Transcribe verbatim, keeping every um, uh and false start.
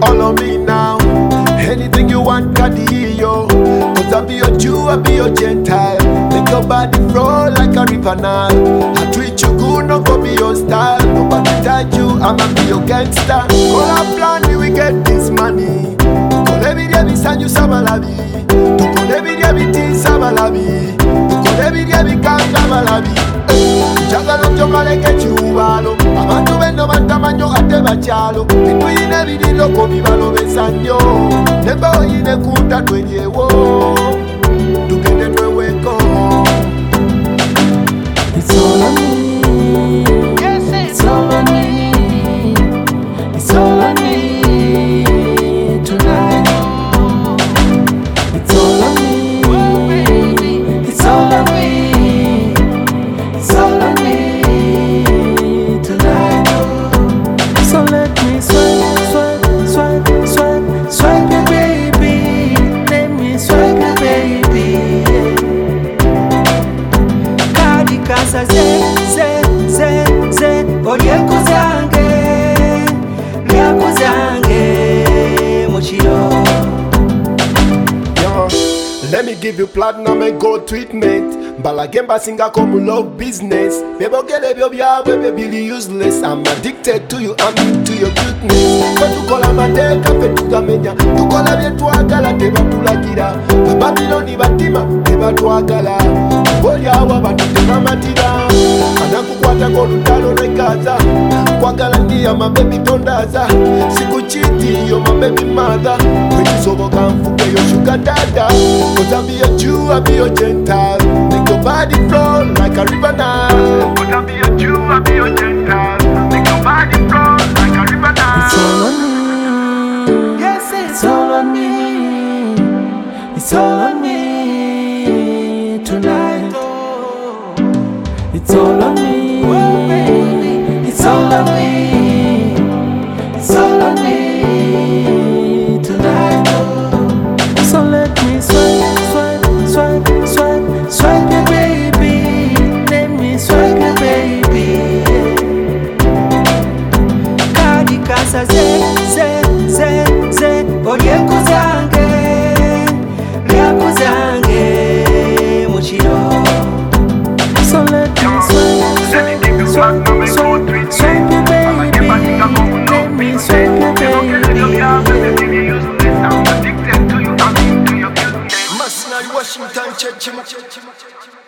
all on me now. Anything you want, Cadillo. Cause I be your Jew, I be your Gentile. Make your body flow like a river now. I treat you good, no go be your style. Nobody touch you, I'ma be your gangster. Call up plan, we get this money. Call every day, we send you some malabi. To call every day, we tea some malabi. To call every day, we can't have malabi. Jaga no joga leke chubalo. Abantu beno bantamanyo ate bachalo. Bitu yine bidilo komi balo besanyo. Nemba oyine kuta twenyewo. Tukende tweweko. It's all on me. It's all on me. It's all on me tonight. It's all on me. It's all on me. It's all on me tonight. So let me swipe, swipe, swipe, swipe, swipe it, baby. Let me swipe it, baby. Kadi kasa ze, ze, ze, ze. Oye kuzange, lia kuzange, mochiro. Yo, let me give you platinum and gold treatment. Balagemba singa como love business. Bebo gele bio bia bebe really useless. I'm addicted to you, I'm into your cuteness. Kwa tukola mate kafe tugamenya. Tukola bietu agala teba tulakira. Babiloni batima teba tuagala. Boli awa batu teba matira. Anakukwata kolutalo nekaza. Kwagala ndiya mabebi tondaza. Siku chiti yo mabebi mother. Kwetu sobo kamfuke yo sugar dada. Cause I be your Jew, I be your Gentile. Make your body flow like a river now. Cause I be your Jew, I be your Gentile. Make your body flow like a river now. It's all on me. Yes, it's all on me. It's all on me tonight. It's all on me. It's all on me. It's all on me tonight. So let me swipe, swipe, swipe, swipe, swipe it, baby. Let me swipe it, baby. Kadi kasa ze, ze, ze, ze. Oye kuzange, lia kuzange, mochiro. So let me swipe, swipe, swipe, swipe, swipe it, baby. Let me swipe it, baby. Washington, Church.